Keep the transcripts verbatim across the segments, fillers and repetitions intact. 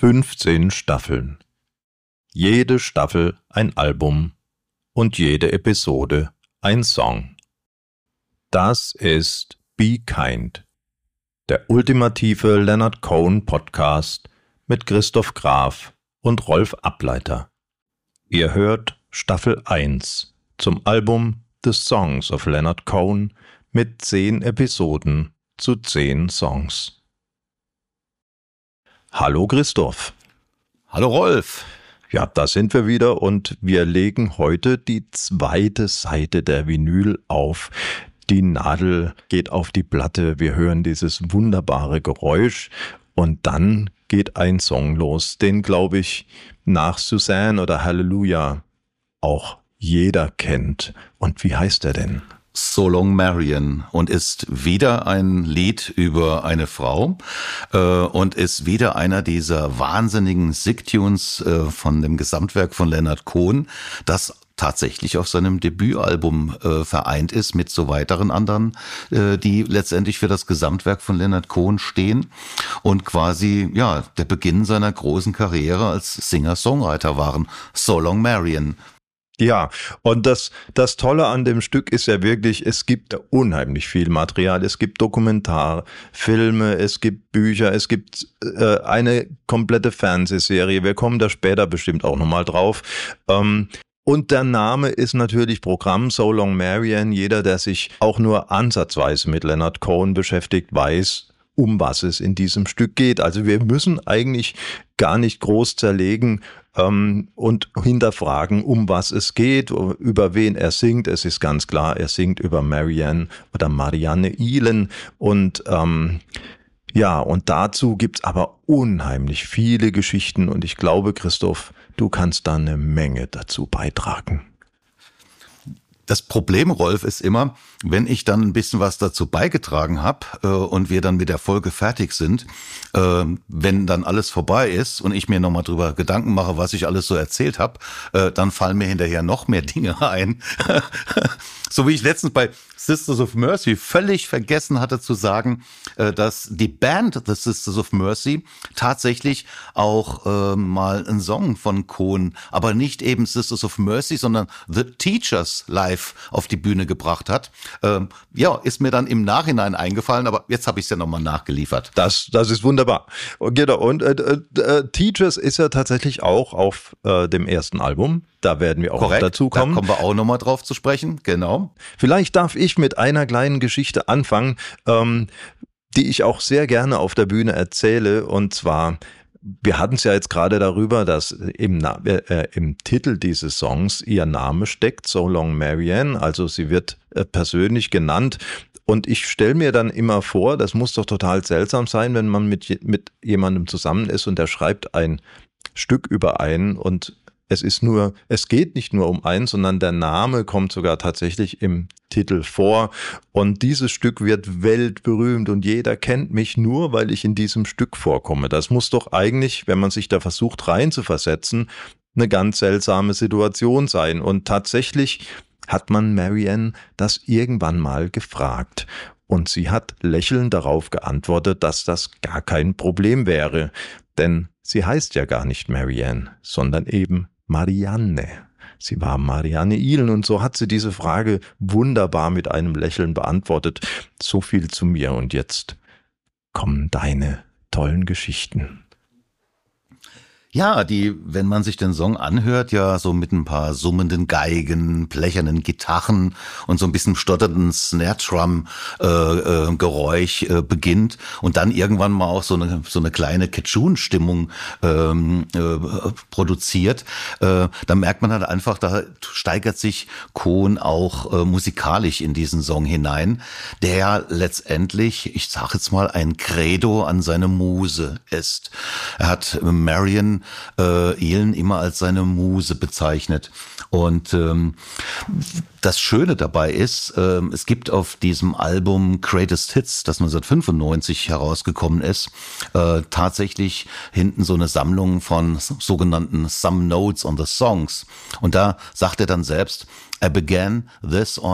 fünfzehn Staffeln. Jede Staffel ein Album und jede Episode ein Song. Das ist Be Kind, der ultimative Leonard Cohen Podcast mit Christoph Graf und Rolf Ableiter. Ihr hört Staffel eins zum Album The Songs of Leonard Cohen mit zehn Episoden zu zehn Songs. Hallo Christoph. Hallo Rolf. Ja, da sind wir wieder und wir legen heute die zweite Seite der Vinyl auf. Die Nadel geht auf die Platte, wir hören dieses wunderbare Geräusch und dann geht ein Song los, den, glaube ich, nach Suzanne oder Hallelujah auch jeder kennt. Und wie heißt er denn? So Long Marian und ist wieder ein Lied über eine Frau äh, und ist wieder einer dieser wahnsinnigen Sick-Tunes äh, von dem Gesamtwerk von Leonard Cohen, das tatsächlich auf seinem Debütalbum äh, vereint ist mit so weiteren anderen, äh, die letztendlich für das Gesamtwerk von Leonard Cohen stehen und quasi ja der Beginn seiner großen Karriere als Singer-Songwriter waren. So Long Marian. Ja, und das, das Tolle an dem Stück ist ja wirklich, es gibt unheimlich viel Material. Es gibt Dokumentarfilme, es gibt Bücher, es gibt äh, eine komplette Fernsehserie. Wir kommen da später bestimmt auch nochmal drauf. Ähm, und der Name ist natürlich Programm, So Long Marian. Jeder, der sich auch nur ansatzweise mit Leonard Cohen beschäftigt, weiß, um was es in diesem Stück geht. Also wir müssen eigentlich gar nicht groß zerlegen ähm, und hinterfragen, um was es geht, über wen er singt. Es ist ganz klar, er singt über Marianne oder Marianne Ihlen und ähm, ja, und dazu gibt's aber unheimlich viele Geschichten und ich glaube, Christoph, du kannst da eine Menge dazu beitragen. Das Problem, Rolf, ist immer, wenn ich dann ein bisschen was dazu beigetragen habe äh, und wir dann mit der Folge fertig sind, äh, wenn dann alles vorbei ist und ich mir nochmal drüber Gedanken mache, was ich alles so erzählt habe, äh, dann fallen mir hinterher noch mehr Dinge ein. So wie ich letztens bei Sisters of Mercy völlig vergessen hatte zu sagen, äh, dass die Band The Sisters of Mercy tatsächlich auch äh, mal einen Song von Cohen, aber nicht eben Sisters of Mercy, sondern The Teachers live auf die Bühne gebracht hat. Ähm, ja, ist mir dann im Nachhinein eingefallen, aber jetzt habe ich es ja nochmal nachgeliefert. Das, das ist wunderbar. Und, genau, und äh, äh, Teachers ist ja tatsächlich auch auf äh, dem ersten Album. Da werden wir auch Korrekt, dazu kommen. Da kommen wir auch nochmal drauf zu sprechen, genau. Vielleicht darf ich mit einer kleinen Geschichte anfangen, ähm, die ich auch sehr gerne auf der Bühne erzähle. Und zwar, wir hatten es ja jetzt gerade darüber, dass im, Na- äh, im Titel dieses Songs ihr Name steckt, So Long Marian. Also sie wird äh, persönlich genannt. Und ich stelle mir dann immer vor, das muss doch total seltsam sein, wenn man mit, mit jemandem zusammen ist und der schreibt ein Stück über einen und Es ist nur, es geht nicht nur um einen, sondern der Name kommt sogar tatsächlich im Titel vor. Und dieses Stück wird weltberühmt und jeder kennt mich nur, weil ich in diesem Stück vorkomme. Das muss doch eigentlich, wenn man sich da versucht reinzuversetzen, eine ganz seltsame Situation sein. Und tatsächlich hat man Marianne das irgendwann mal gefragt. Und sie hat lächelnd darauf geantwortet, dass das gar kein Problem wäre. Denn sie heißt ja gar nicht Marianne, sondern eben Marianne. Sie war Marianne Ihlen und so hat sie diese Frage wunderbar mit einem Lächeln beantwortet. So viel zu mir und jetzt kommen deine tollen Geschichten. Ja, die, wenn man sich den Song anhört, ja so mit ein paar summenden Geigen, blechernen Gitarren und so ein bisschen stotternden Snare-Drum-Geräusch äh, äh, beginnt und dann irgendwann mal auch so eine so eine kleine Cajun-Stimmung ähm, äh, produziert, äh, da merkt man halt einfach, da steigert sich Cohen auch äh, musikalisch in diesen Song hinein, der letztendlich, ich sage jetzt mal, ein Credo an seine Muse ist. Er hat Marianne Äh, Ihlen immer als seine Muse bezeichnet. Und ähm, das Schöne dabei ist, ähm, es gibt auf diesem Album Greatest Hits, das neunzehnhundertfünfundneunzig herausgekommen ist, äh, tatsächlich hinten so eine Sammlung von sogenannten Some Notes on the Songs. Und da sagt er dann selbst, I began this on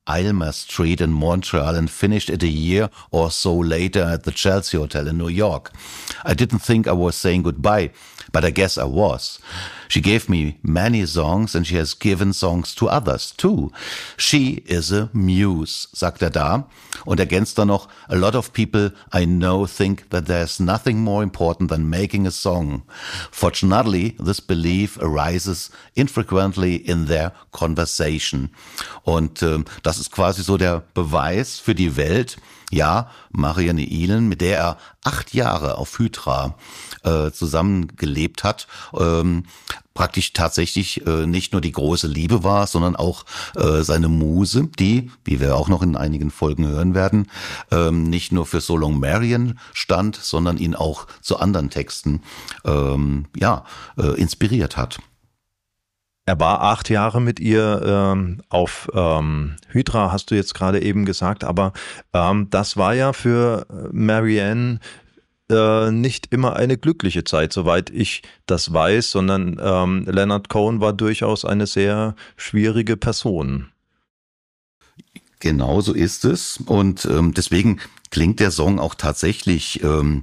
Aylmer Street in Montreal and finished it a year or so later at the Chelsea Hotel in New York. I didn't think I was saying goodbye, but I guess I was. She gave me many songs and she has given songs to others too. She is a muse, sagt er da und ergänzt dann noch, a lot of people I know think that there's nothing more important than making a song. Fortunately, this belief arises infrequently in their conversation. Und äh, das ist quasi so der Beweis für die Welt, ja, Marianne Ihlen, mit der er acht Jahre auf Hydra äh, zusammengelebt hat, ähm, praktisch tatsächlich äh, nicht nur die große Liebe war, sondern auch äh, seine Muse, die, wie wir auch noch in einigen Folgen hören werden, ähm, nicht nur für So Long Marian stand, sondern ihn auch zu anderen Texten ähm, ja, äh, inspiriert hat. Er war acht Jahre mit ihr ähm, auf ähm, Hydra, hast du jetzt gerade eben gesagt, aber ähm, das war ja für Marianne äh, nicht immer eine glückliche Zeit, soweit ich das weiß, sondern ähm, Leonard Cohen war durchaus eine sehr schwierige Person. Genau so ist es und ähm, deswegen klingt der Song auch tatsächlich ähm,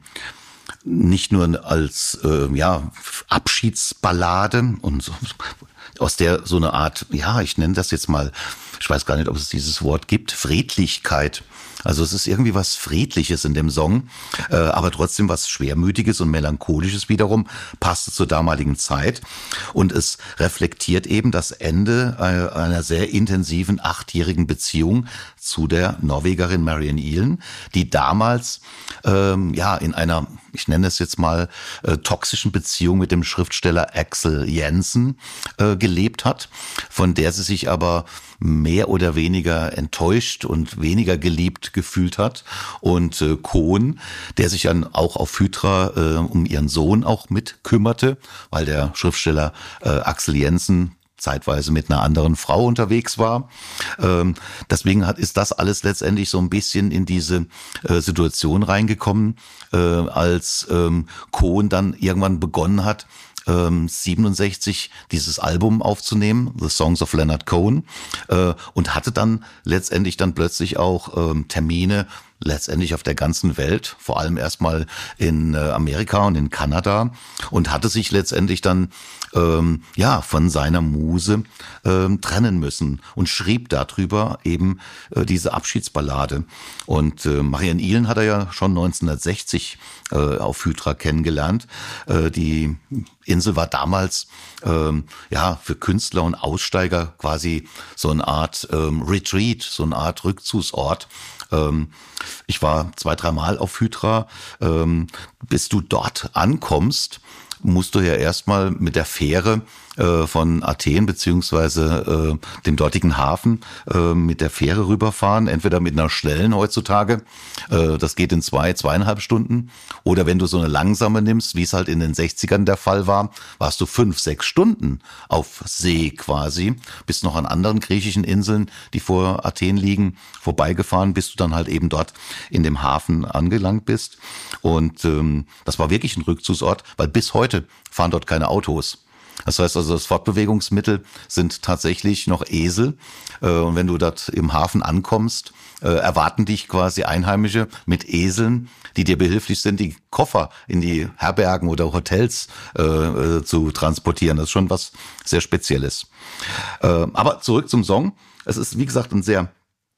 nicht nur als äh, ja Abschiedsballade und so, aus der so eine Art, ja, ich nenne das jetzt mal, ich weiß gar nicht, ob es dieses Wort gibt, Friedlichkeit. Also es ist irgendwie was Friedliches in dem Song, äh, aber trotzdem was Schwermütiges und Melancholisches wiederum, passte zur damaligen Zeit. Und es reflektiert eben das Ende äh, einer sehr intensiven achtjährigen Beziehung zu der Norwegerin Marianne Ihlen, die damals ähm, ja in einer, ich nenne es jetzt mal, äh, toxischen Beziehung mit dem Schriftsteller Axel Jensen äh, gelebt hat, von der sie sich aber mehr oder weniger enttäuscht und weniger geliebt gefühlt hat. Und äh, Cohen, der sich dann auch auf Hydra äh, um ihren Sohn auch mit kümmerte, weil der Schriftsteller äh, Axel Jensen zeitweise mit einer anderen Frau unterwegs war. Ähm, deswegen hat, ist das alles letztendlich so ein bisschen in diese äh, Situation reingekommen, äh, als ähm, Cohen dann irgendwann begonnen hat, ähm, siebenundsechzig dieses Album aufzunehmen, The Songs of Leonard Cohen, äh, und hatte dann letztendlich dann plötzlich auch ähm, Termine letztendlich auf der ganzen Welt, vor allem erstmal in äh, Amerika und in Kanada, und hatte sich letztendlich dann ähm, ja von seiner Muse ähm, trennen müssen und schrieb darüber eben äh, diese Abschiedsballade. Und äh, Marianne Ihlen hat er ja schon neunzehnhundertsechzig äh, auf Hydra kennengelernt. Äh, die Insel war damals ähm, ja für Künstler und Aussteiger quasi so eine Art ähm, Retreat, so eine Art Rückzugsort. Ähm, ich war zwei, dreimal auf Hydra. Ähm, bis du dort ankommst, musst du ja erstmal mit der Fähre äh, von Athen beziehungsweise äh, dem dortigen Hafen äh, mit der Fähre rüberfahren, entweder mit einer schnellen heutzutage, äh, das geht in zwei, zweieinhalb Stunden, oder wenn du so eine langsame nimmst, wie es halt in den sechzigern der Fall war, warst du fünf, sechs Stunden auf See quasi, bist noch an anderen griechischen Inseln, die vor Athen liegen, vorbeigefahren, bis du dann halt eben dort in dem Hafen angelangt bist. Und ähm, das war wirklich ein Rückzugsort, weil bis heute fahren dort keine Autos. Das heißt also, das Fortbewegungsmittel sind tatsächlich noch Esel. Und wenn du dort im Hafen ankommst, erwarten dich quasi Einheimische mit Eseln, die dir behilflich sind, die Koffer in die Herbergen oder Hotels äh, zu transportieren. Das ist schon was sehr Spezielles. Äh, aber zurück zum Song. Es ist, wie gesagt, ein sehr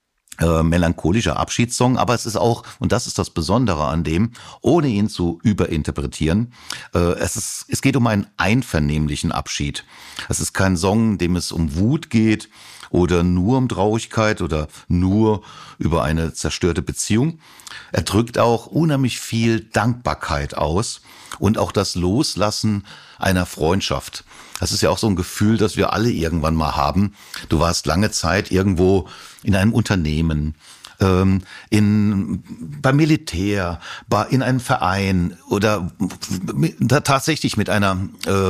Äh, melancholischer Abschiedssong, aber es ist auch, und das ist das Besondere an dem, ohne ihn zu überinterpretieren, äh, es ist, es geht um einen einvernehmlichen Abschied. Es ist kein Song, in dem es um Wut geht oder nur um Traurigkeit oder nur über eine zerstörte Beziehung. Er drückt auch unheimlich viel Dankbarkeit aus und auch das Loslassen einer Freundschaft. Das ist ja auch so ein Gefühl, das wir alle irgendwann mal haben. Du warst lange Zeit irgendwo in einem Unternehmen, ähm, in, beim Militär, bei, in einem Verein oder mit, da tatsächlich mit einer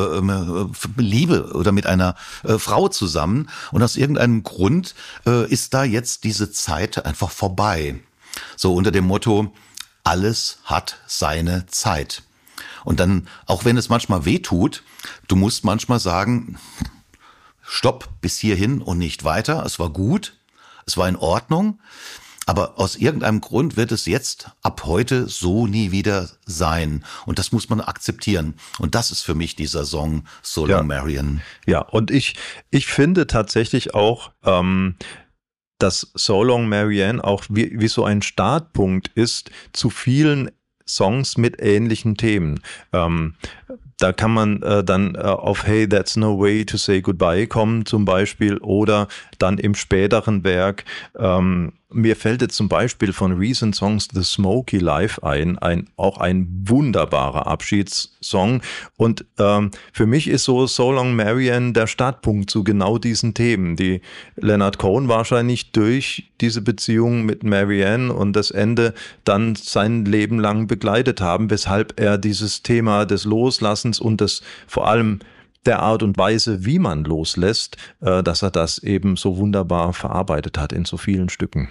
äh, Liebe oder mit einer äh, Frau zusammen. Und aus irgendeinem Grund äh, ist da jetzt diese Zeit einfach vorbei. So unter dem Motto, alles hat seine Zeit. Und dann, auch wenn es manchmal weh tut, du musst manchmal sagen, stopp, bis hierhin und nicht weiter, es war gut, es war in Ordnung. Aber aus irgendeinem Grund wird es jetzt ab heute so nie wieder sein. Und das muss man akzeptieren. Und das ist für mich dieser Song So Long Ja. Marian. Ja, und ich, ich finde tatsächlich auch, ähm, dass So Long Marianne auch wie, wie so ein Startpunkt ist zu vielen Songs mit ähnlichen Themen. Ähm, da kann man äh, dann äh, auf Hey, That's No Way to Say Goodbye kommen zum Beispiel, oder dann im späteren Werk, ähm, mir fällt jetzt zum Beispiel von Recent Songs The Smoky Life ein, ein auch ein wunderbarer Abschiedssong, und ähm, für mich ist so So Long Marianne der Startpunkt zu genau diesen Themen, die Leonard Cohen wahrscheinlich durch diese Beziehung mit Marianne und das Ende dann sein Leben lang begleitet haben, weshalb er dieses Thema des Loslassens und des vor allem der Art und Weise, wie man loslässt, äh, dass er das eben so wunderbar verarbeitet hat in so vielen Stücken.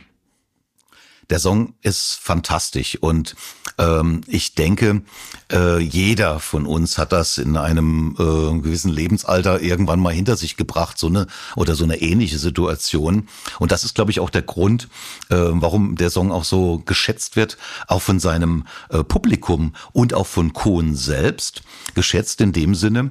Der Song ist fantastisch und ähm, ich denke, äh, jeder von uns hat das in einem äh, gewissen Lebensalter irgendwann mal hinter sich gebracht, so eine oder so eine ähnliche Situation. Und das ist, glaube ich, auch der Grund, äh, warum der Song auch so geschätzt wird, auch von seinem äh, Publikum und auch von Cohen selbst. Geschätzt in dem Sinne,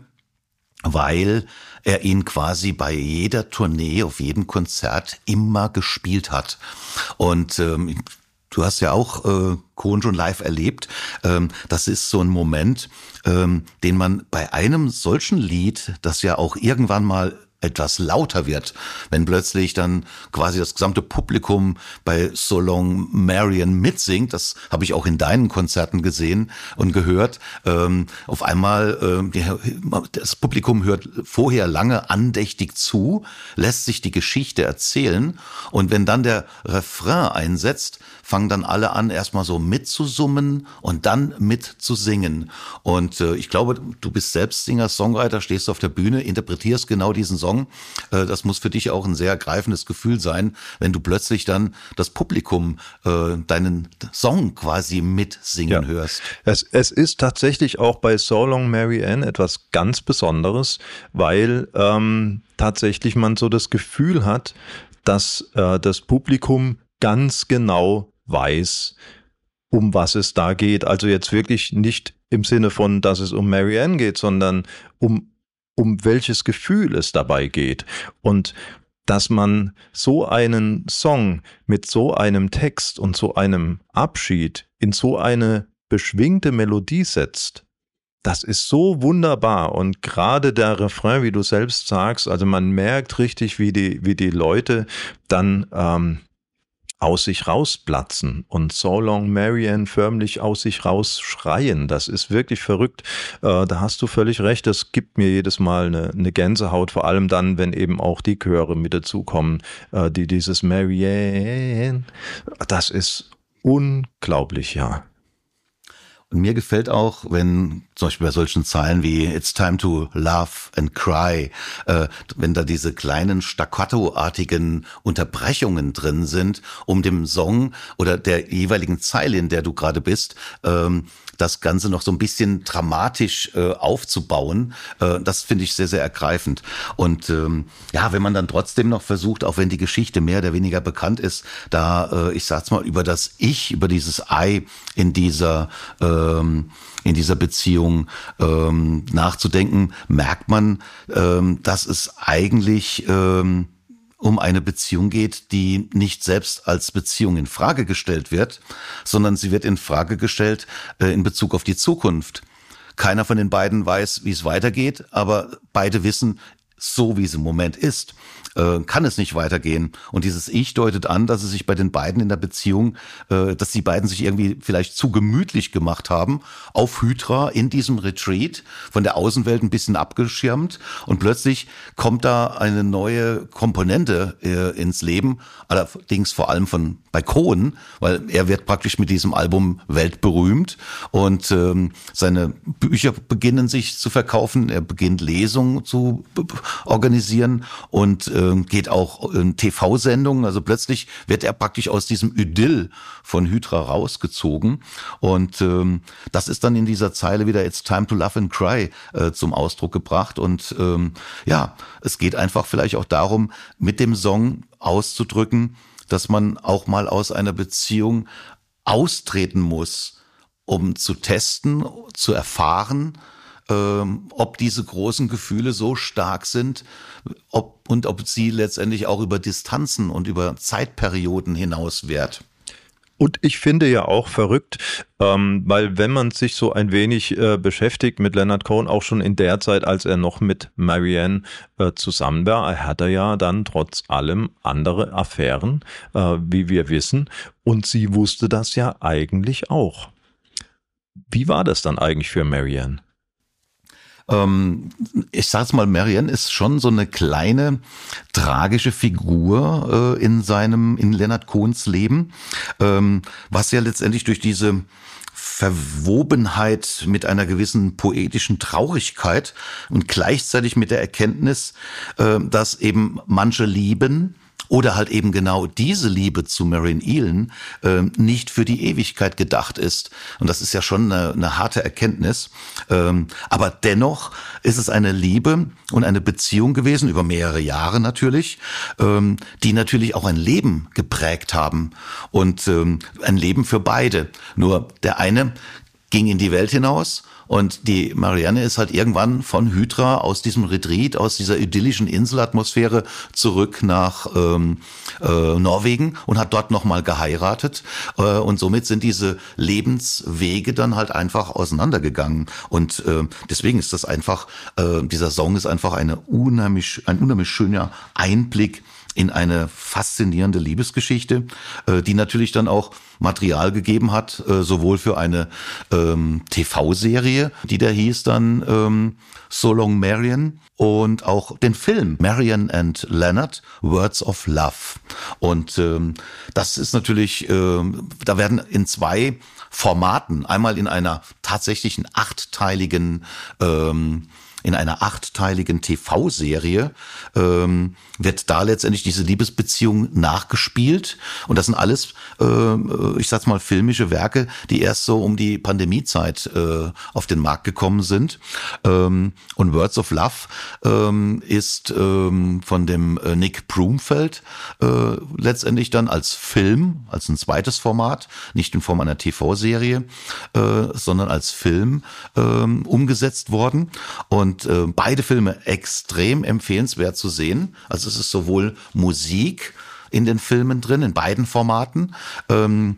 weil er ihn quasi bei jeder Tournee, auf jedem Konzert immer gespielt hat. Und ähm, du hast ja auch äh, Cohen schon live erlebt. Ähm, das ist so ein Moment, ähm, den man bei einem solchen Lied, das ja auch irgendwann mal etwas lauter wird, wenn plötzlich dann quasi das gesamte Publikum bei So Long Marian mitsingt, das habe ich auch in deinen Konzerten gesehen und gehört, ähm, auf einmal, ähm, die, das Publikum hört vorher lange andächtig zu, lässt sich die Geschichte erzählen, und wenn dann der Refrain einsetzt, fangen dann alle an, erstmal so mitzusummen und dann mitzusingen. Und äh, ich glaube, du bist selbst Singer, Songwriter, stehst auf der Bühne, interpretierst genau diesen Song. Äh, das muss für dich auch ein sehr ergreifendes Gefühl sein, wenn du plötzlich dann das Publikum äh, deinen Song quasi mitsingen Ja. hörst. Es, es ist tatsächlich auch bei So Long Marianne etwas ganz Besonderes, weil ähm, tatsächlich man so das Gefühl hat, dass äh, das Publikum ganz genau weiß, um was es da geht. Also jetzt wirklich nicht im Sinne von, dass es um Marianne geht, sondern um, um welches Gefühl es dabei geht. Und dass man so einen Song mit so einem Text und so einem Abschied in so eine beschwingte Melodie setzt, das ist so wunderbar. Und gerade der Refrain, wie du selbst sagst, also man merkt richtig, wie die, wie die Leute dann ähm, aus sich rausplatzen und So Long Marianne förmlich aus sich rausschreien. Das ist wirklich verrückt. Äh, da hast du völlig recht. Das gibt mir jedes Mal eine, eine Gänsehaut, vor allem dann, wenn eben auch die Chöre mit dazukommen, äh, die dieses Marianne, das ist unglaublich, ja. Und mir gefällt auch, wenn zum Beispiel bei solchen Zeilen wie It's time to laugh and cry, äh, wenn da diese kleinen staccato-artigen Unterbrechungen drin sind, um dem Song oder der jeweiligen Zeile, in der du gerade bist, ähm, das Ganze noch so ein bisschen dramatisch äh, aufzubauen. Äh, das finde ich sehr, sehr ergreifend. Und ähm, ja, wenn man dann trotzdem noch versucht, auch wenn die Geschichte mehr oder weniger bekannt ist, da, äh, ich sag's mal, über das Ich, über dieses I in dieser ähm, in dieser Beziehung ähm, nachzudenken, merkt man, ähm, dass es eigentlich ähm, um eine Beziehung geht, die nicht selbst als Beziehung in Frage gestellt wird, sondern sie wird in Frage gestellt äh, in Bezug auf die Zukunft. Keiner von den beiden weiß, wie es weitergeht, aber beide wissen, so wie es im Moment ist, äh, kann es nicht weitergehen. Und dieses Ich deutet an, dass es sich bei den beiden in der Beziehung, äh, dass die beiden sich irgendwie vielleicht zu gemütlich gemacht haben, auf Hydra in diesem Retreat, von der Außenwelt ein bisschen abgeschirmt, und plötzlich kommt da eine neue Komponente äh, ins Leben, allerdings vor allem von bei Cohen, weil er wird praktisch mit diesem Album weltberühmt, und ähm, seine Bücher beginnen sich zu verkaufen, er beginnt Lesungen zu organisieren und äh, geht auch in T V-Sendungen. Also plötzlich wird er praktisch aus diesem Idyll von Hydra rausgezogen, und ähm, das ist dann in dieser Zeile wieder It's time to laugh and cry äh, zum Ausdruck gebracht. Und ähm, ja, es geht einfach vielleicht auch darum, mit dem Song auszudrücken, dass man auch mal aus einer Beziehung austreten muss, um zu testen, zu erfahren, ähm, ob diese großen Gefühle so stark sind, ob, und ob sie letztendlich auch über Distanzen und über Zeitperioden hinaus währt. Und ich finde ja auch verrückt, ähm, weil wenn man sich so ein wenig äh, beschäftigt mit Leonard Cohen, auch schon in der Zeit, als er noch mit Marianne äh, zusammen war, er hatte ja dann trotz allem andere Affären, äh, wie wir wissen. Und sie wusste das ja eigentlich auch. Wie war das dann eigentlich für Marianne? Ähm, ich sag's mal, Marianne ist schon so eine kleine tragische Figur äh, in seinem, in Leonard Cohens Leben, ähm, was ja letztendlich durch diese Verwobenheit mit einer gewissen poetischen Traurigkeit und gleichzeitig mit der Erkenntnis, äh, dass eben manche lieben, oder halt eben genau diese Liebe zu Marianne Ihlen äh, nicht für die Ewigkeit gedacht ist. Und das ist ja schon eine, eine harte Erkenntnis. Ähm, aber dennoch ist es eine Liebe und eine Beziehung gewesen, über mehrere Jahre natürlich, ähm, die natürlich auch ein Leben geprägt haben. Und ähm, ein Leben für beide. Nur der eine ging in die Welt hinaus. Und die Marianne ist halt irgendwann von Hydra aus diesem Retreat, aus dieser idyllischen Inselatmosphäre zurück nach ähm, äh, Norwegen und hat dort nochmal geheiratet. Äh, und somit sind diese Lebenswege dann halt einfach auseinandergegangen. Und äh, deswegen ist das einfach, äh, dieser Song ist einfach eine unheimlich, ein unheimlich schöner Einblick in eine faszinierende Liebesgeschichte, äh, die natürlich dann auch Material gegeben hat, äh, sowohl für eine ähm, T V-Serie, die da hieß dann ähm, So Long Marianne, und auch den Film Marianne and Leonard, Words of Love. Und ähm, das ist natürlich, ähm, da werden in zwei Formaten, einmal in einer tatsächlichen achtteiligen ähm, in einer achtteiligen T V-Serie ähm, wird da letztendlich diese Liebesbeziehung nachgespielt. Und das sind alles, äh, ich sag's mal, filmische Werke, die erst so um die Pandemiezeit äh, auf den Markt gekommen sind. Ähm, und Words of Love ähm, ist ähm, von dem äh, Nick Broomfield äh, letztendlich dann als Film, als ein zweites Format, nicht in Form einer T V-Serie, äh, sondern als Film äh, umgesetzt worden. Und Und äh, beide Filme extrem empfehlenswert zu sehen. Also es ist sowohl Musik in den Filmen drin, in beiden Formaten. Ähm,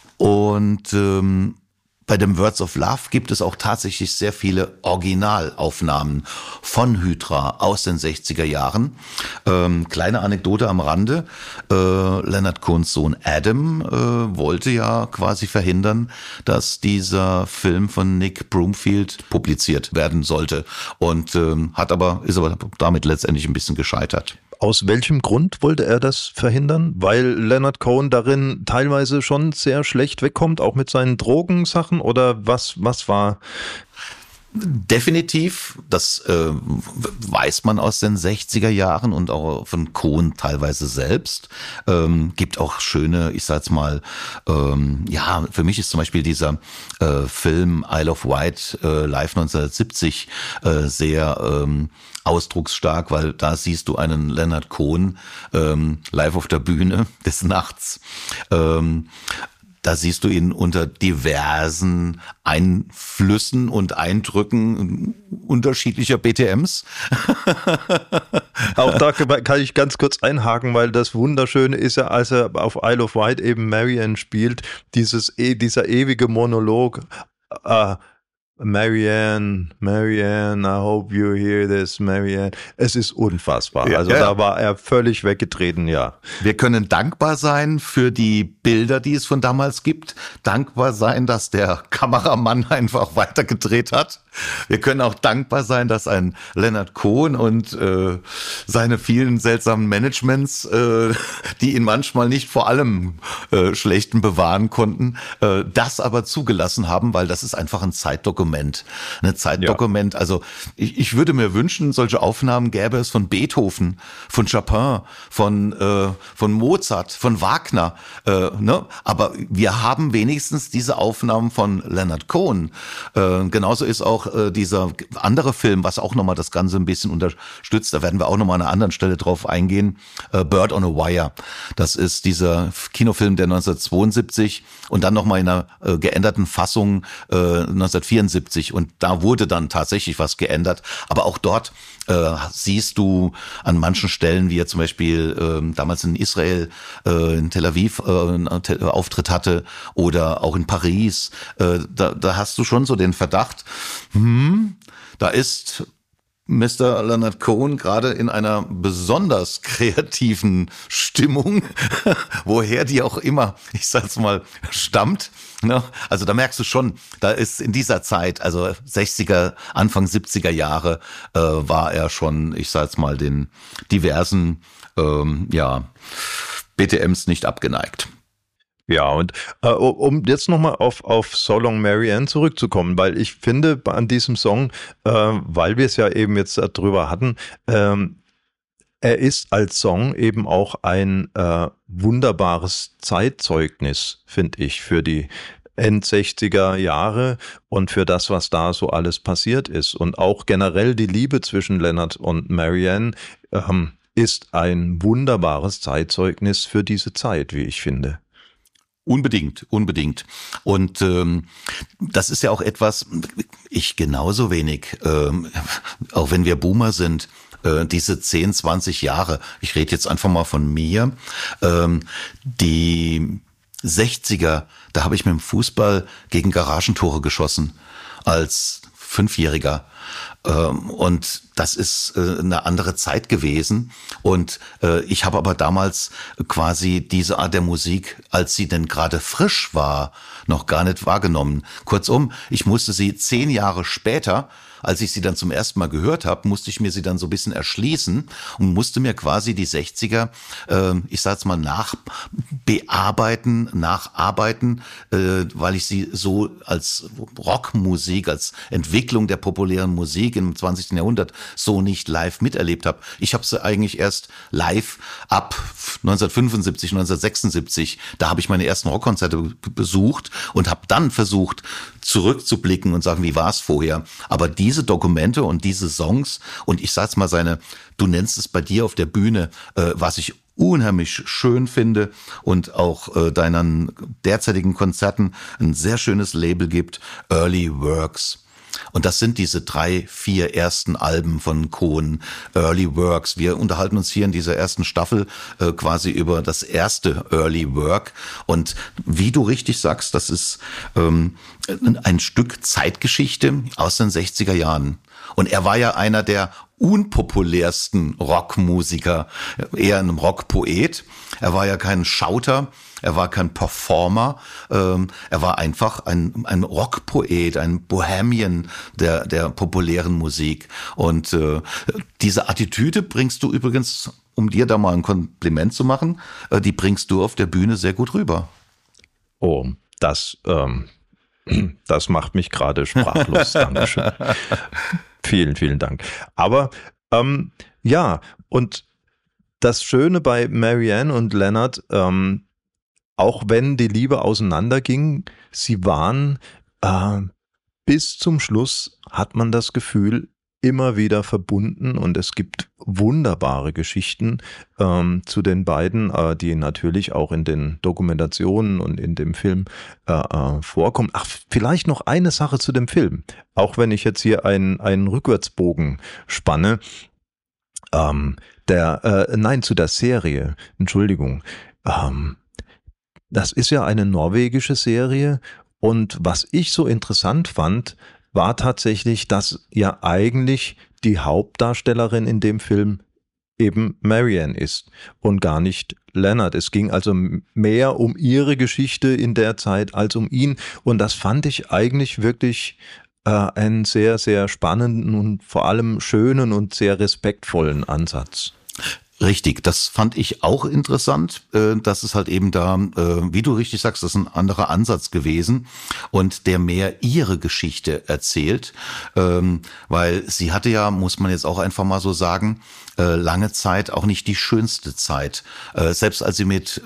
und ähm, bei dem Words of Love gibt es auch tatsächlich sehr viele Originalaufnahmen von Hydra aus den sechziger Jahren. Ähm, kleine Anekdote am Rande. Äh, Leonard Cohens Sohn Adam äh, wollte ja quasi verhindern, dass dieser Film von Nick Broomfield publiziert werden sollte. Und ähm, hat aber, ist aber damit letztendlich ein bisschen gescheitert. Aus welchem Grund wollte er das verhindern? Weil Leonard Cohen darin teilweise schon sehr schlecht wegkommt, auch mit seinen Drogensachen, oder was, was war? Definitiv, das äh, weiß man aus den sechziger Jahren und auch von Cohen teilweise selbst. Ähm, gibt auch schöne, ich sag's mal, ähm, ja, für mich ist zum Beispiel dieser äh, Film Isle of Wight äh, live neunzehnhundertsiebzig äh, sehr ähm, ausdrucksstark, weil da siehst du einen Leonard Cohen ähm, live auf der Bühne des Nachts. Ähm, Da siehst du ihn unter diversen Einflüssen und Eindrücken unterschiedlicher B T Ms. Auch da kann ich ganz kurz einhaken, weil das Wunderschöne ist ja, als er auf Isle of Wight eben Marianne spielt, dieses, dieser ewige Monolog, uh, Marianne, Marianne, I hope you hear this, Marianne. Es ist unfassbar. Ja, also ja. Da war er völlig weggetreten, ja. Wir können dankbar sein für die Bilder, die es von damals gibt. Dankbar sein, dass der Kameramann einfach weitergedreht hat. Wir können auch dankbar sein, dass ein Leonard Cohen und äh, seine vielen seltsamen Managements, äh, die ihn manchmal nicht vor allem äh, Schlechten bewahren konnten, äh, das aber zugelassen haben, weil das ist einfach ein Zeitdokument Zeitdokument. Eine Zeitdokument, ja. Also ich, ich würde mir wünschen, solche Aufnahmen gäbe es von Beethoven, von Chopin, von, äh, von Mozart, von Wagner. Äh, ne? Aber wir haben wenigstens diese Aufnahmen von Leonard Cohen. Äh, genauso ist auch äh, dieser andere Film, was auch nochmal das Ganze ein bisschen unterstützt. Da werden wir auch nochmal an einer anderen Stelle drauf eingehen. Äh, Bird on a Wire. Das ist dieser Kinofilm, der neunzehnhundertzweiundsiebzig und dann nochmal in einer äh, geänderten Fassung äh, neunzehnhundertvierundsiebzig. Und da wurde dann tatsächlich was geändert. Aber auch dort äh, siehst du an manchen Stellen, wie er zum Beispiel äh, damals in Israel, äh, in Tel Aviv äh, einen Auftritt hatte oder auch in Paris. Äh, da, da hast du schon so den Verdacht, hm, da ist Mister Leonard Cohen gerade in einer besonders kreativen Stimmung, woher die auch immer, ich sag's mal, stammt. Also da merkst du schon, da ist in dieser Zeit, also sechziger, Anfang siebziger Jahre, äh, war er schon, ich sag's mal, den diversen ähm, ja, B T Ms nicht abgeneigt. Ja, und äh, um jetzt nochmal auf, auf So Long Marianne zurückzukommen, weil ich finde an diesem Song, äh, weil wir es ja eben jetzt drüber hatten, ähm, er ist als Song eben auch ein äh, wunderbares Zeitzeugnis, finde ich, für die End-sechziger Jahre und für das, was da so alles passiert ist. Und auch generell die Liebe zwischen Leonard und Marianne ähm, ist ein wunderbares Zeitzeugnis für diese Zeit, wie ich finde. Unbedingt, unbedingt. Und ähm, das ist ja auch etwas, ich genauso wenig, ähm, auch wenn wir Boomer sind, äh, diese zehn, zwanzig Jahre, ich rede jetzt einfach mal von mir, ähm, die sechziger, da habe ich mit dem Fußball gegen Garagentore geschossen als Fünfjähriger. Und das ist eine andere Zeit gewesen. Und ich habe aber damals quasi diese Art der Musik, als sie denn gerade frisch war, noch gar nicht wahrgenommen. Kurzum, ich musste sie zehn Jahre später, als ich sie dann zum ersten Mal gehört habe, musste ich mir sie dann so ein bisschen erschließen und musste mir quasi die sechziger, äh, ich sag's mal, nachbearbeiten, nacharbeiten, äh, weil ich sie so als Rockmusik, als Entwicklung der populären Musik im zwanzigsten Jahrhundert so nicht live miterlebt habe. Ich habe sie eigentlich erst live ab neunzehnhundertfünfundsiebzig, neunzehnhundertsechsundsiebzig, da habe ich meine ersten Rockkonzerte besucht und habe dann versucht, zurückzublicken und sagen, wie war es vorher. Aber diese Dokumente und diese Songs und ich sag's mal seine, du nennst es bei dir auf der Bühne, äh, was ich unheimlich schön finde und auch äh, deinen derzeitigen Konzerten ein sehr schönes Label gibt, Early Works. Und das sind diese drei, vier ersten Alben von Cohen, Early Works. Wir unterhalten uns hier in dieser ersten Staffel äh, quasi über das erste Early Work. Und wie du richtig sagst, das ist ähm, ein Stück Zeitgeschichte aus den sechziger Jahren. Und er war ja einer der unpopulärsten Rockmusiker, eher ein Rockpoet. Er war ja kein Schauter. Er war kein Performer, ähm, er war einfach ein, ein Rockpoet, ein Bohemian der, der populären Musik. Und äh, diese Attitüde bringst du übrigens, um dir da mal ein Kompliment zu machen, äh, die bringst du auf der Bühne sehr gut rüber. Oh, das, ähm, das macht mich gerade sprachlos. Dankeschön. Vielen, vielen Dank. Aber ähm, ja, und das Schöne bei Marianne und Leonard, ähm, auch wenn die Liebe auseinanderging, sie waren äh, bis zum Schluss, hat man das Gefühl, immer wieder verbunden und es gibt wunderbare Geschichten ähm, zu den beiden, äh, die natürlich auch in den Dokumentationen und in dem Film äh, äh, vorkommen. Ach, vielleicht noch eine Sache zu dem Film, auch wenn ich jetzt hier einen, einen Rückwärtsbogen spanne. Ähm, der, äh, nein, zu der Serie, Entschuldigung, ähm, das ist ja eine norwegische Serie und was ich so interessant fand, war tatsächlich, dass ja eigentlich die Hauptdarstellerin in dem Film eben Marianne ist und gar nicht Leonard. Es ging also mehr um ihre Geschichte in der Zeit als um ihn und das fand ich eigentlich wirklich äh, einen sehr, sehr spannenden und vor allem schönen und sehr respektvollen Ansatz. Richtig, das fand ich auch interessant. Das ist halt eben da, wie du richtig sagst, das ist ein anderer Ansatz gewesen und der mehr ihre Geschichte erzählt, weil sie hatte ja, muss man jetzt auch einfach mal so sagen, lange Zeit auch nicht die schönste Zeit. Selbst als sie mit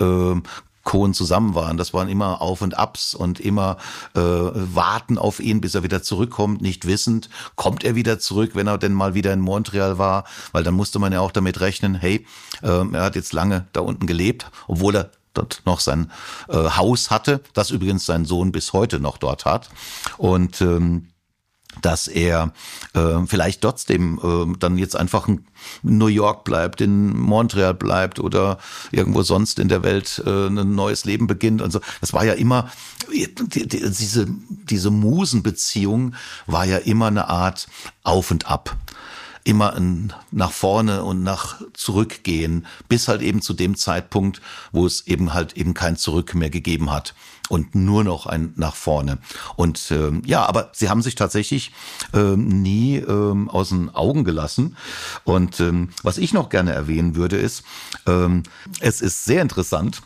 Cohen zusammen waren. Das waren immer Auf und Abs und immer äh, warten auf ihn, bis er wieder zurückkommt, nicht wissend, kommt er wieder zurück, wenn er denn mal wieder in Montreal war, weil dann musste man ja auch damit rechnen, hey, äh, er hat jetzt lange da unten gelebt, obwohl er dort noch sein äh, Haus hatte, das übrigens sein Sohn bis heute noch dort hat und ähm, dass er äh, vielleicht trotzdem äh, dann jetzt einfach in New York bleibt, in Montreal bleibt oder irgendwo sonst in der Welt äh, ein neues Leben beginnt und so. Das war ja immer, die, die, diese, diese Musenbeziehung war ja immer eine Art Auf und Ab. Immer ein nach vorne und nach zurückgehen, bis halt eben zu dem Zeitpunkt, wo es eben halt eben kein Zurück mehr gegeben hat und nur noch ein nach vorne. Und ähm, ja, aber sie haben sich tatsächlich ähm, nie ähm, aus den Augen gelassen. Und ähm, was ich noch gerne erwähnen würde, ist, ähm, es ist sehr interessant,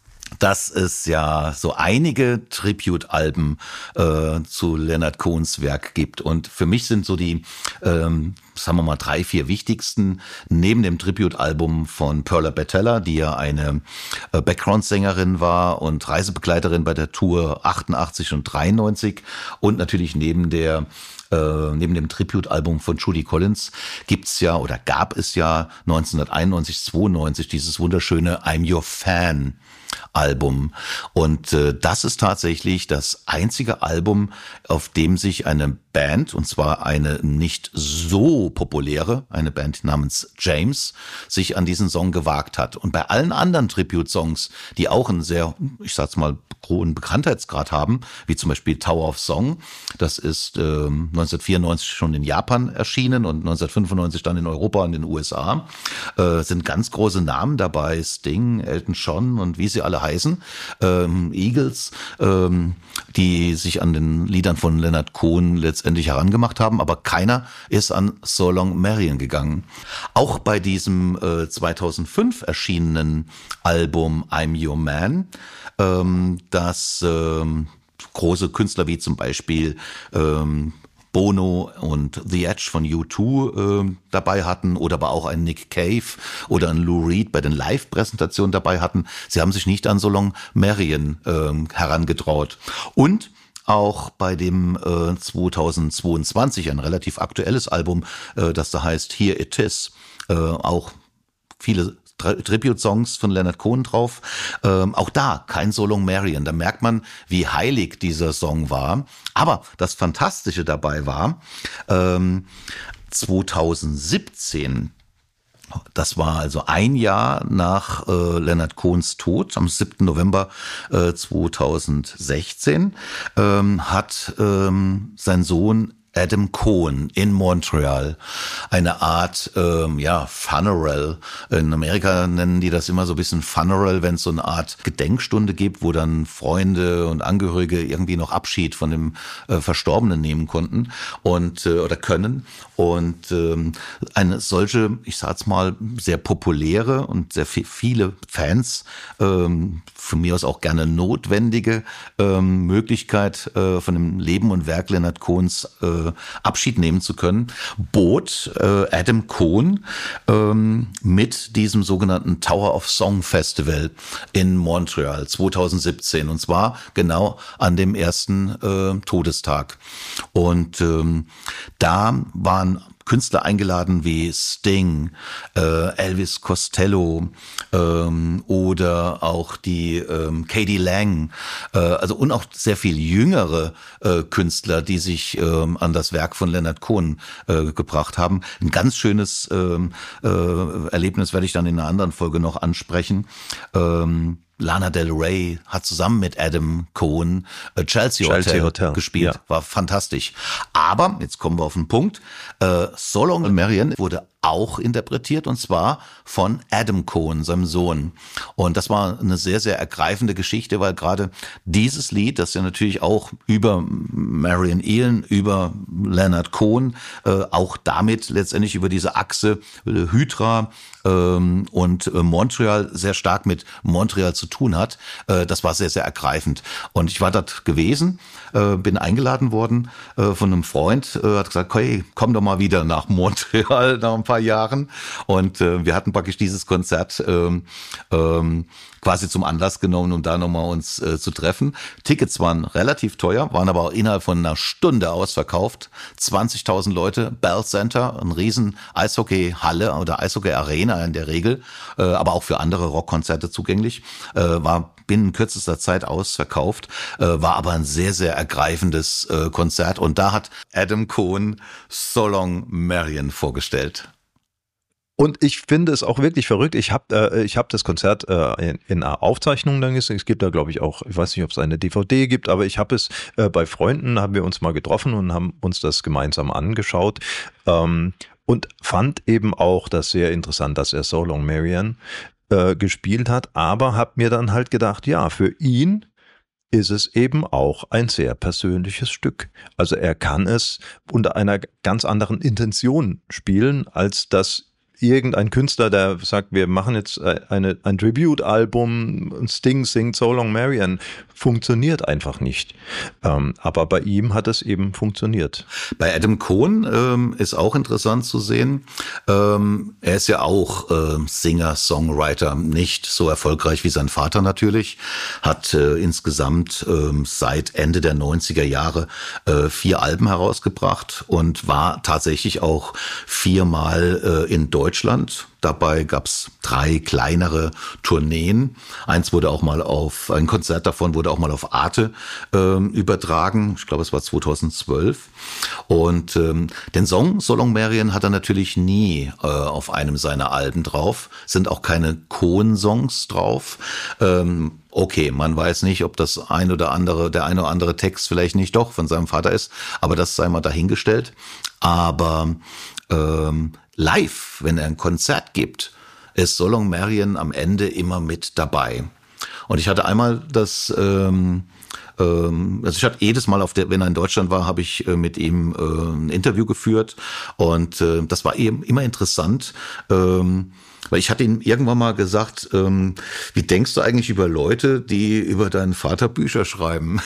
dass es ja so einige Tribute-Alben äh, zu Leonard Cohens Werk gibt. Und für mich sind so die, ähm, sagen wir mal, drei, vier wichtigsten, neben dem Tribute-Album von Pearla Bettella, die ja eine äh, Background-Sängerin war und Reisebegleiterin bei der Tour achtundachtzig und dreiundneunzig und natürlich neben der Äh, neben dem Tribute-Album von Judy Collins gibt's ja oder gab es ja neunzehnhunderteinundneunzig, zweiundneunzig dieses wunderschöne I'm Your Fan Album. Und äh, das ist tatsächlich das einzige Album, auf dem sich eine Band, und zwar eine nicht so populäre, eine Band namens James, sich an diesen Song gewagt hat. Und bei allen anderen Tribute-Songs, die auch einen sehr, ich sag's mal, hohen Bekanntheitsgrad haben, wie zum Beispiel Tower of Song, das ist ähm, neunzehnhundertvierundneunzig schon in Japan erschienen und neunzehnhundertfünfundneunzig dann in Europa und in den U S A, äh, sind ganz große Namen dabei, Sting, Elton John und wie sie alle heißen, ähm, Eagles, ähm, die sich an den Liedern von Leonard Cohen letztendlich herangemacht haben, aber keiner ist an So Long Marion gegangen. Auch bei diesem äh, zweitausendfünf erschienenen Album I'm Your Man, ähm, das ähm, große Künstler wie zum Beispiel ähm, Bono und The Edge von U zwei äh, dabei hatten oder aber auch ein Nick Cave oder ein Lou Reed bei den Live-Präsentationen dabei hatten. Sie haben sich nicht an So Long Marion äh, herangetraut. Und auch bei dem äh, zweitausendzweiundzwanzig, ein relativ aktuelles Album, äh, das da heißt Here It Is, äh, auch viele Tribute-Songs von Leonard Cohen drauf. Ähm, auch da kein So Long Marion. Da merkt man, wie heilig dieser Song war. Aber das Fantastische dabei war, ähm, zweitausendsiebzehn, das war also ein Jahr nach äh, Leonard Cohens Tod, am siebten November äh, zweitausendsechzehn, ähm, hat ähm, sein Sohn Adam Cohen in Montreal eine Art, ähm, ja, Funeral. In Amerika nennen die das immer so ein bisschen Funeral, wenn es so eine Art Gedenkstunde gibt, wo dann Freunde und Angehörige irgendwie noch Abschied von dem äh, Verstorbenen nehmen konnten und äh, oder können. Und ähm, eine solche, ich sag's mal, sehr populäre und sehr viele Fans, ähm, von mir aus auch gerne notwendige ähm, Möglichkeit, äh, von dem Leben und Werk Leonard Cohens äh, Abschied nehmen zu können, bot äh, Adam Cohen ähm, mit diesem sogenannten Tower of Song Festival in Montreal zweitausendsiebzehn, und zwar genau an dem ersten äh, Todestag. Und ähm, da waren Künstler eingeladen wie Sting, äh, Elvis Costello ähm, oder auch die ähm, Katie Lang, äh, also und auch sehr viel jüngere äh, Künstler, die sich ähm, an das Werk von Leonard Cohen äh, gebracht haben. Ein ganz schönes ähm, äh, Erlebnis werde ich dann in einer anderen Folge noch ansprechen. Ähm, Lana Del Rey hat zusammen mit Adam Cohen äh, Chelsea, Chelsea Hotel, Hotel gespielt. Ja. War fantastisch. Aber, jetzt kommen wir auf den Punkt, äh, So Long Marion wurde auch interpretiert, und zwar von Adam Cohen, seinem Sohn. Und das war eine sehr, sehr ergreifende Geschichte, weil gerade dieses Lied, das ja natürlich auch über Marian Elen, über Leonard Cohen, äh, auch damit letztendlich über diese Achse äh, Hydra ähm, und äh, Montreal sehr stark mit Montreal zu tun hat. Äh, das war sehr, sehr ergreifend. Und ich war dort gewesen, äh, bin eingeladen worden äh, von einem Freund, äh, hat gesagt, hey, komm doch mal wieder nach Montreal nach ein paar Jahren. Und äh, wir hatten praktisch dieses Konzert ähm, ähm, quasi zum Anlass genommen, um da nochmal uns äh, zu treffen. Tickets waren relativ teuer, waren aber auch innerhalb von einer Stunde ausverkauft. zwanzigtausend Leute, Bell Center, ein riesen Eishockey-Halle oder Eishockey-Arena in der Regel, äh, aber auch für andere Rockkonzerte zugänglich, äh, war binnen kürzester Zeit ausverkauft, äh, war aber ein sehr, sehr ergreifendes äh, Konzert. Und da hat Adam Cohen So Long Marian vorgestellt. Und ich finde es auch wirklich verrückt. Ich habe äh, ich hab das Konzert äh, in, in einer Aufzeichnung dann gesehen. Es gibt da, glaube ich, auch, ich weiß nicht, ob es eine D V D gibt, aber ich habe es äh, bei Freunden, haben wir uns mal getroffen und haben uns das gemeinsam angeschaut. Ähm, und fand eben auch das sehr interessant, dass er So Long Marian äh, gespielt hat. Aber habe mir dann halt gedacht, ja, für ihn ist es eben auch ein sehr persönliches Stück. Also er kann es unter einer ganz anderen Intention spielen, als das irgendein Künstler, der sagt, wir machen jetzt eine, ein Tribute-Album, Sting singt So Long Marian, funktioniert einfach nicht. Ähm, aber bei ihm hat es eben funktioniert. Bei Adam Cohen ähm, ist auch interessant zu sehen, ähm, er ist ja auch äh, Singer, Songwriter, nicht so erfolgreich wie sein Vater natürlich, hat äh, insgesamt äh, seit Ende der neunziger Jahre äh, vier Alben herausgebracht und war tatsächlich auch viermal äh, in Deutschland. Deutschland. Dabei gab's drei kleinere Tourneen. Eins wurde auch mal auf, ein Konzert davon wurde auch mal auf Arte ähm, übertragen. Ich glaube, es war zweitausendzwölf. Und ähm, den Song So Long Marian hat er natürlich nie äh, auf einem seiner Alben drauf. Sind auch keine Cohen-Songs drauf. Ähm, Okay, man weiß nicht, ob das ein oder andere, der eine oder andere Text vielleicht nicht doch von seinem Vater ist, aber das sei mal dahingestellt. Aber ähm, live, wenn er ein Konzert gibt, ist So Long Marian am Ende immer mit dabei. Und ich hatte einmal das, ähm, ähm, also ich hatte jedes Mal, auf der, wenn er in Deutschland war, habe ich äh, mit ihm äh, ein Interview geführt und äh, das war eben immer interessant. Ähm, Weil ich hatte ihm irgendwann mal gesagt, ähm, wie denkst du eigentlich über Leute, die über deinen Vater Bücher schreiben?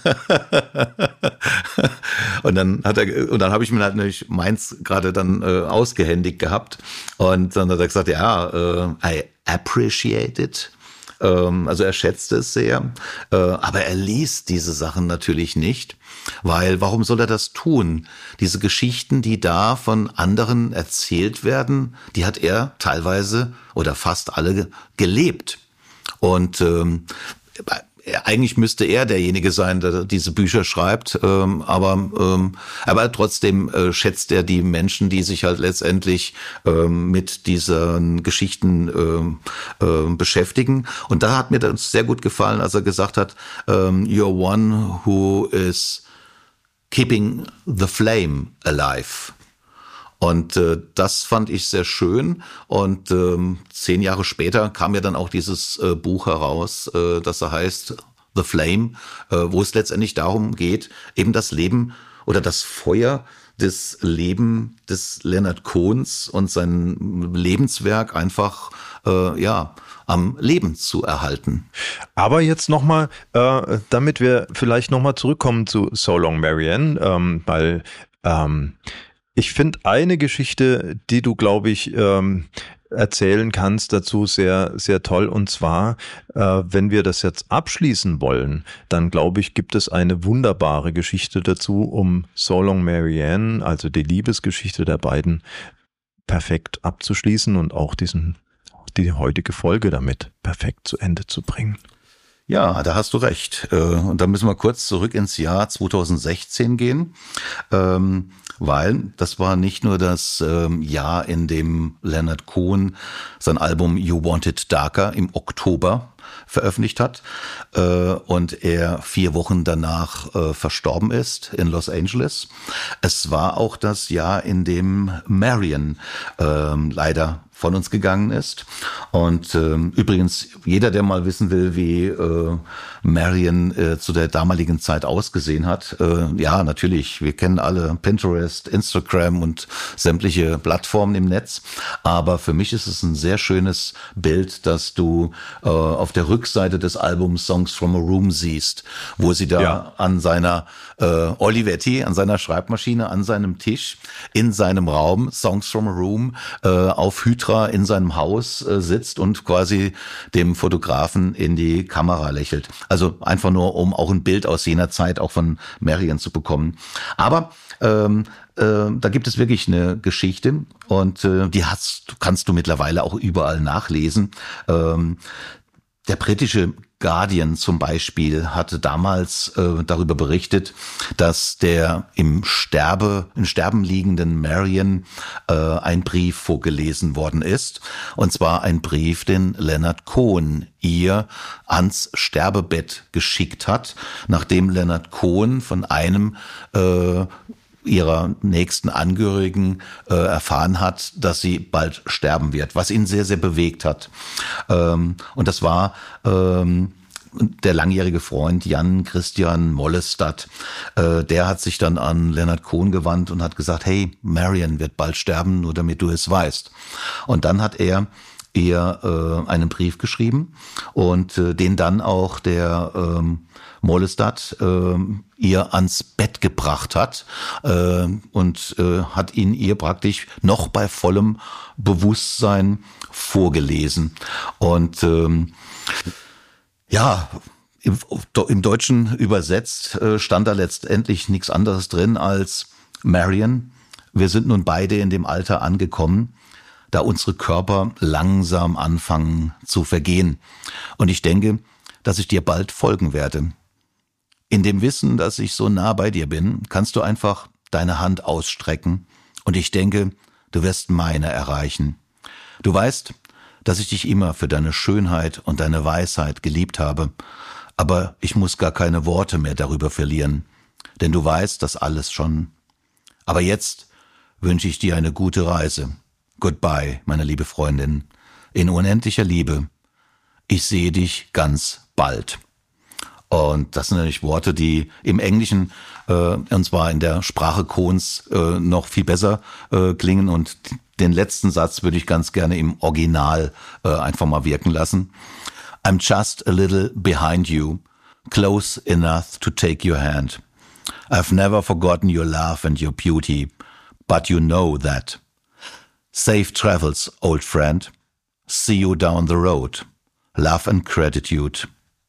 und dann hat er, und dann habe ich mir halt natürlich meins gerade dann äh, ausgehändigt gehabt. Und dann hat er gesagt, ja, äh, I appreciate it. Also er schätzte es sehr, aber er liest diese Sachen natürlich nicht, weil warum soll er das tun? Diese Geschichten, die da von anderen erzählt werden, die hat er teilweise oder fast alle gelebt. Und ähm, eigentlich müsste er derjenige sein, der diese Bücher schreibt, ähm, aber ähm, aber trotzdem äh, schätzt er die Menschen, die sich halt letztendlich ähm, mit diesen Geschichten ähm, äh, beschäftigen. Und da hat mir das sehr gut gefallen, als er gesagt hat, ähm, "You're one who is keeping the flame alive." Und äh, das fand ich sehr schön. Und ähm, zehn Jahre später kam ja dann auch dieses äh, Buch heraus, äh, das da heißt The Flame, äh, wo es letztendlich darum geht, eben das Leben oder das Feuer des Leben des Leonard Cohens und sein Lebenswerk einfach äh, ja am Leben zu erhalten. Aber jetzt nochmal, äh, damit wir vielleicht nochmal zurückkommen zu So Long Marian, ähm, weil ähm, ich finde eine Geschichte, die du, glaube ich, ähm, erzählen kannst, dazu sehr, sehr toll. Und zwar, äh, wenn wir das jetzt abschließen wollen, dann glaube ich, gibt es eine wunderbare Geschichte dazu, um So Long Marian, also die Liebesgeschichte der beiden, perfekt abzuschließen und auch diesen, die heutige Folge damit perfekt zu Ende zu bringen. Ja, da hast du recht. Und da müssen wir kurz zurück ins Jahr zweitausendsechzehn gehen, weil das war nicht nur das Jahr, in dem Leonard Cohen sein Album You Want It Darker im Oktober veröffentlicht hat und er vier Wochen danach verstorben ist in Los Angeles. Es war auch das Jahr, in dem Marion leider von uns gegangen ist. Und äh, übrigens, jeder, der mal wissen will, wie äh, Marion äh, zu der damaligen Zeit ausgesehen hat, äh, ja, natürlich, wir kennen alle Pinterest, Instagram und sämtliche Plattformen im Netz. Aber für mich ist es ein sehr schönes Bild, dass du äh, auf der Rückseite des Albums Songs from a Room siehst, wo sie da ja. an seiner äh, Olivetti, an seiner Schreibmaschine, an seinem Tisch, in seinem Raum, Songs from a Room, äh, auf Hydra in seinem Haus äh, sitzt und quasi dem Fotografen in die Kamera lächelt. Also einfach nur, um auch ein Bild aus jener Zeit auch von Marion zu bekommen. Aber ähm, äh, da gibt es wirklich eine Geschichte und äh, die hast, kannst du mittlerweile auch überall nachlesen. Ähm, der britische Guardian zum Beispiel hatte damals äh, darüber berichtet, dass der im Sterbe, im Sterben liegenden Marion äh, ein Brief vorgelesen worden ist. Und zwar ein Brief, den Leonard Cohen ihr ans Sterbebett geschickt hat, nachdem Leonard Cohen von einem äh, ihrer nächsten Angehörigen äh, erfahren hat, dass sie bald sterben wird, was ihn sehr, sehr bewegt hat. Ähm, und das war ähm, der langjährige Freund Jan Christian Mollestad. Äh, der hat sich dann an Leonard Cohen gewandt und hat gesagt, hey, Marion wird bald sterben, nur damit du es weißt. Und dann hat er ihr äh, einen Brief geschrieben und äh, den dann auch der ähm, Mollestad äh, ihr ans Bett gebracht hat äh, und äh, hat ihn ihr praktisch noch bei vollem Bewusstsein vorgelesen. Und ähm, ja, im, im Deutschen übersetzt äh, stand da letztendlich nichts anderes drin als Marion, wir sind nun beide in dem Alter angekommen, da unsere Körper langsam anfangen zu vergehen. Und ich denke, dass ich dir bald folgen werde. In dem Wissen, dass ich so nah bei dir bin, kannst du einfach deine Hand ausstrecken und ich denke, du wirst meine erreichen. Du weißt, dass ich dich immer für deine Schönheit und deine Weisheit geliebt habe, aber ich muss gar keine Worte mehr darüber verlieren, denn du weißt das alles schon. Aber jetzt wünsche ich dir eine gute Reise. Goodbye, meine liebe Freundin, in unendlicher Liebe. Ich sehe dich ganz bald. Und das sind natürlich Worte, die im Englischen, äh, und zwar in der Sprache Cohens, äh, noch viel besser äh, klingen. Und den letzten Satz würde ich ganz gerne im Original äh, einfach mal wirken lassen. I'm just a little behind you, close enough to take your hand. I've never forgotten your love and your beauty, but you know that. Safe travels, old friend. See you down the road. Love and gratitude.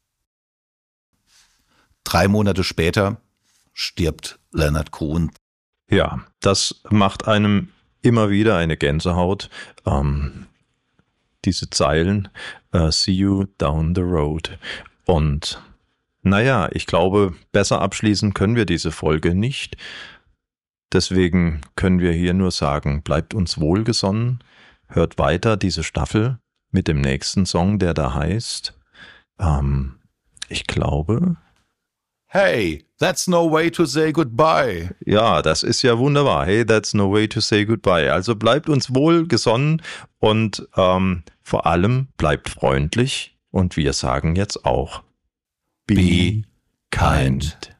Drei Monate später stirbt Leonard Cohen. Ja, das macht einem immer wieder eine Gänsehaut. Ähm, diese Zeilen, uh, see you down the road. Und naja, ich glaube, besser abschließen können wir diese Folge nicht. Deswegen können wir hier nur sagen, bleibt uns wohlgesonnen, hört weiter diese Staffel mit dem nächsten Song, der da heißt, ähm, ich glaube... Hey, that's no way to say goodbye. Ja, das ist ja wunderbar. Hey, that's no way to say goodbye. Also bleibt uns wohlgesonnen und ähm, vor allem bleibt freundlich. Und wir sagen jetzt auch, be, be kind.